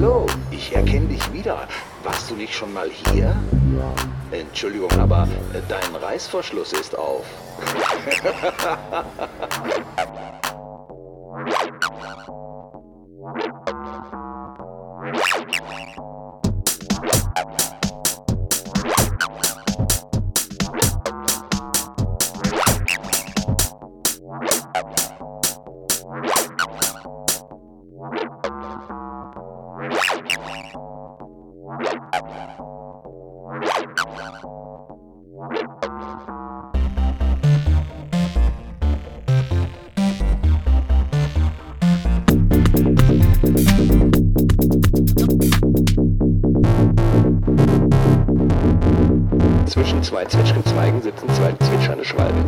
Hallo, ich erkenne dich wieder. Warst du nicht schon mal hier? Entschuldigung, aber dein Reißverschluss ist auf. Zwischen zwei Zwetschgenzweigen sitzen zwei zwitschernde Schwalben.